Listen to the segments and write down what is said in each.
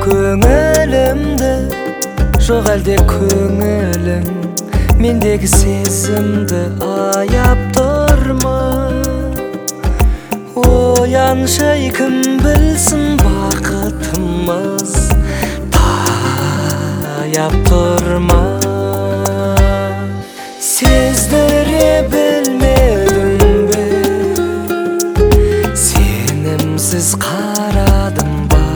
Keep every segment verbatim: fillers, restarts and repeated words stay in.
көңілімді жоқ әлде көңілің мендегі сезімді аяп тұрма. Ояншы кім білсін бақытымыз таяп тұрма. Сездіре білмедім бе, сенімсіз қарадым ба,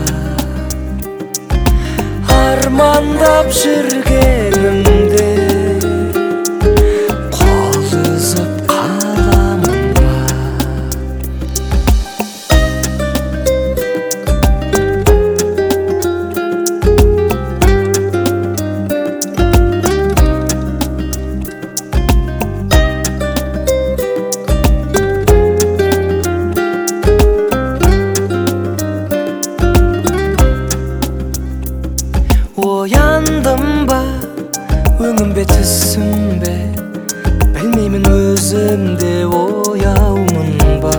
армандап жүргенімде қол үзіп қаламын ба. Ояндым ба, өңім бе түсім бе, білмеймін өзімде ояумын ба.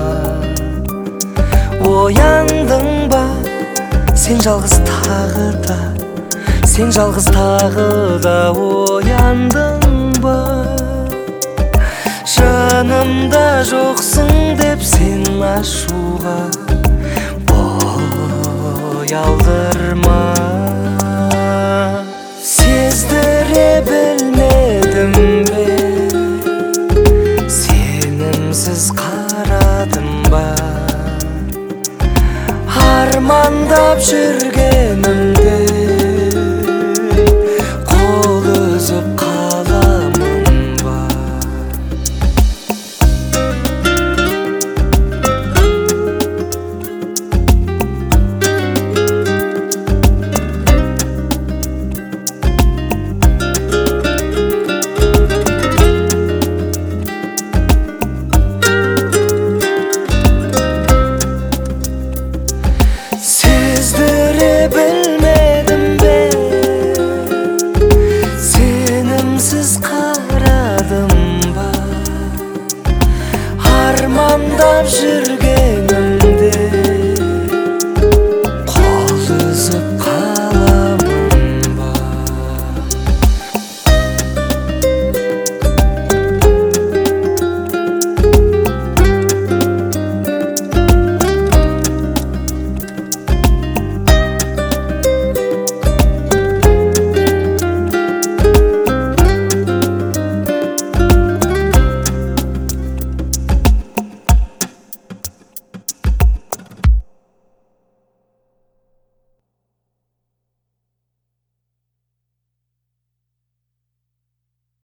Ояндың ба, сен жалғыз тағы да, сен жалғыз тағы да ояндың ба. Жанымда жоқсың деп сен ашуға бой алдырма. Сездіре білмедім бе, сенімсіз қарадым ба, армандап жүргенім